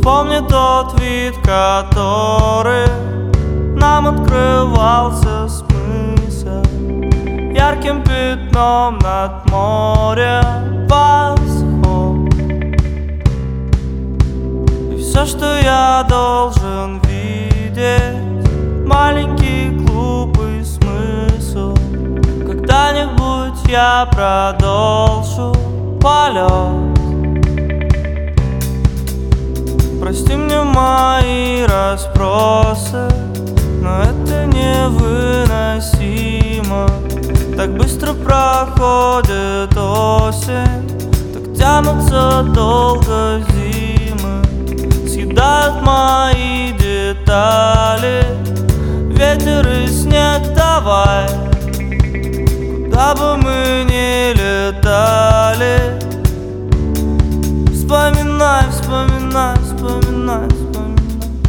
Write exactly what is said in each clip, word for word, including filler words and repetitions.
Помню тот вид, который нам открывался с мыса, ярким пятном над морем восход. И все, что я должен видеть, маленький глупый смысл. Когда-нибудь я продолжу полет. Прости мне мои расспросы, но это невыносимо. Так быстро проходит осень, так тянутся долго зимы, съедают мои детали. Ветер и снег, давай, куда бы мы ни летали. Вспоминай, вспоминай, вспоминай, вспоминай.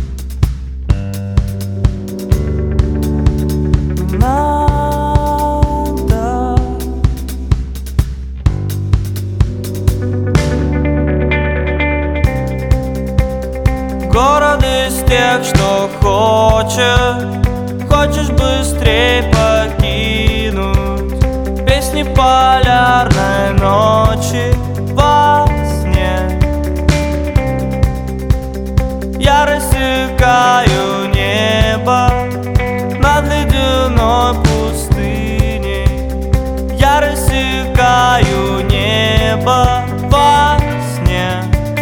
Надо. Город из тех, что хочет, хочешь быстрей покинуть. Песни полярной ночи во сне. Я рассекаю небо над ледяной пустыней. Я рассекаю небо во сне.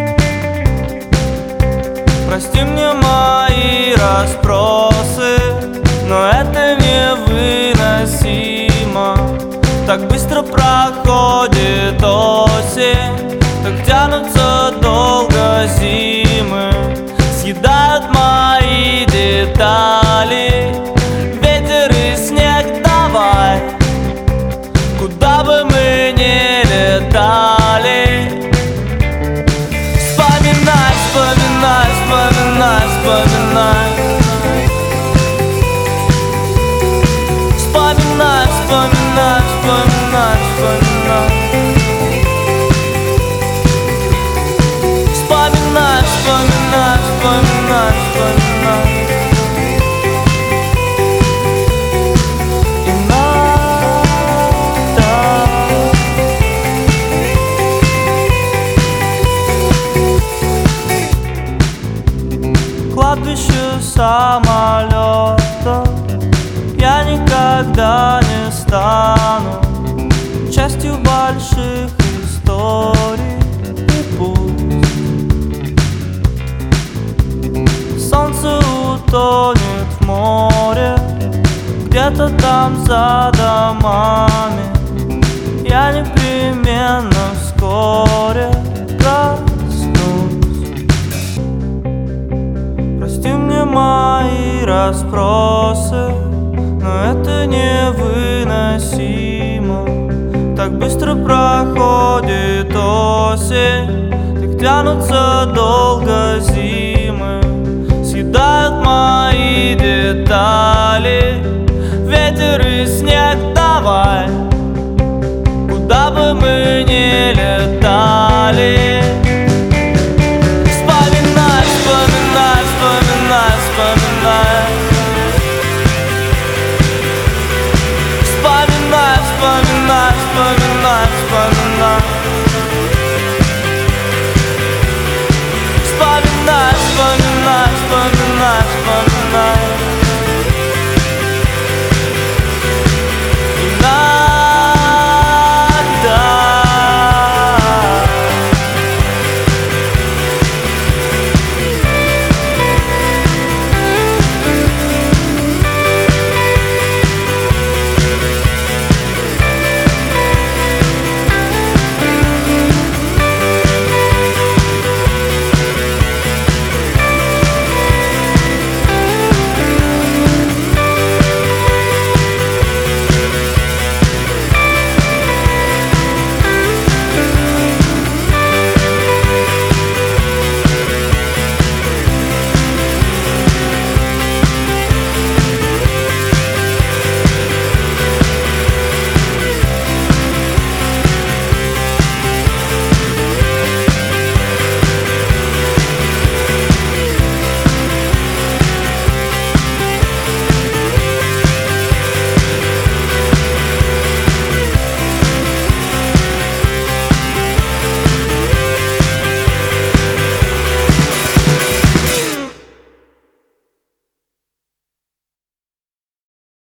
Прости мне мои расспросы, но это невыносимо. Так быстро проходит осень, так тянутся долго зимы, съедают мои детали. Ветер и снег, давай, куда бы мы ни летали. Вспоминай, вспоминай, вспоминай, вспоминай. Вспоминай, вспоминай, вспоминай, вспоминай. Вспоминай, вспоминай, вспоминай, вспоминай. И надо. Кладбище самолета я никогда не стану частью больших историй. И пусть солнце утонет в море, где-то там за домами, я непременно вскоре проснусь. Прости мне мои расспросы, но это невыносимо. Так быстро проходит осень, так тянутся долго зимы, съедают мои детали.